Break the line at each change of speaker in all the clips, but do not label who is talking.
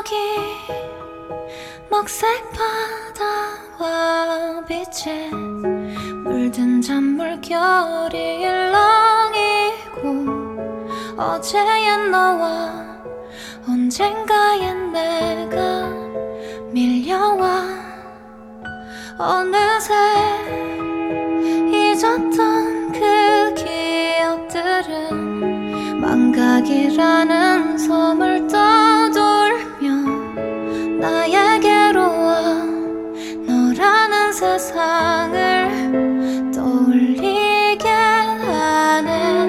여기 먹색 바다와 빛에 물든 잔물결이 일렁이고 어제의 너와 언젠가의 내가 밀려와 어느새 잊었던 그 기억들은 망각이라는 섬을 떠돌며 나에게로 와 너라는 세상을 떠올리게 하네.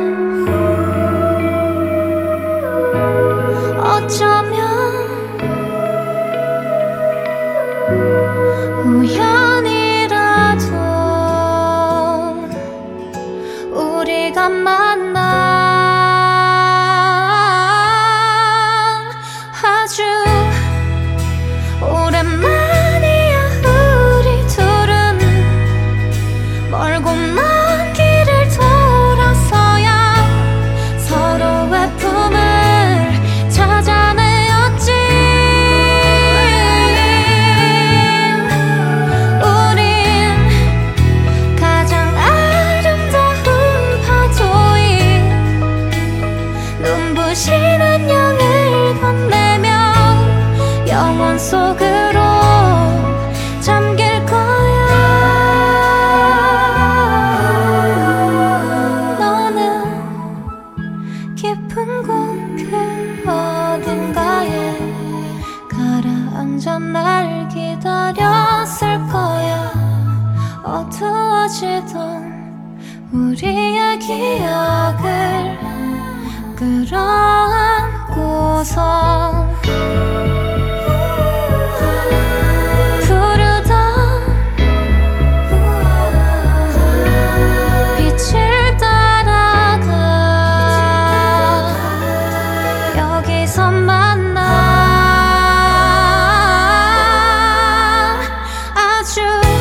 어쩌면 우연이라도 우리가 만나 아주 오랜만이야. 우리 둘은 멀고 먼 길을 돌아서야 서로의 품을 찾아내었지. 우린 가장 아름다운 파도인 눈부신 안녕을 건네며 영원 속으로 잠길 거야. 너는 깊은 곳 그 어딘가에 가라앉아 날 기다렸을 거야. 어두워지던 우리의 기억을 끌어안고서 빛을 따라가 여기서 만나 아주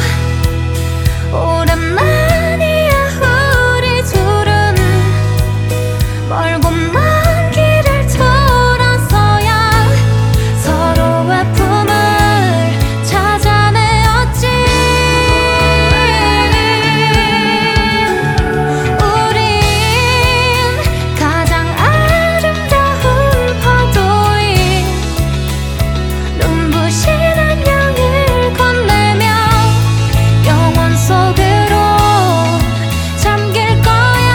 오랜만이야. 우리 둘은 멀고 먼 길을 돌아서야 서로의 품을 찾아내었지. 우린 가장 아름다운 파도인 눈부신 안녕을 건네며 영원 속으로 잠길 거야.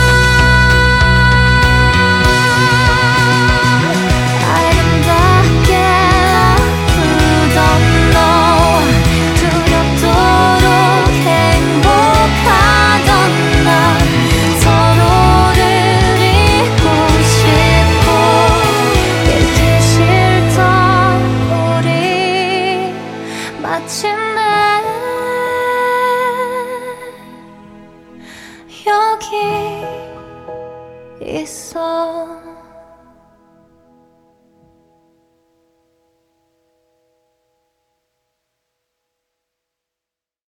아름답게 아프던 너 두렵도록 행복하던 나 서로를 잊고 싶고 잊기 싫던 우리 마침내 여기 있어.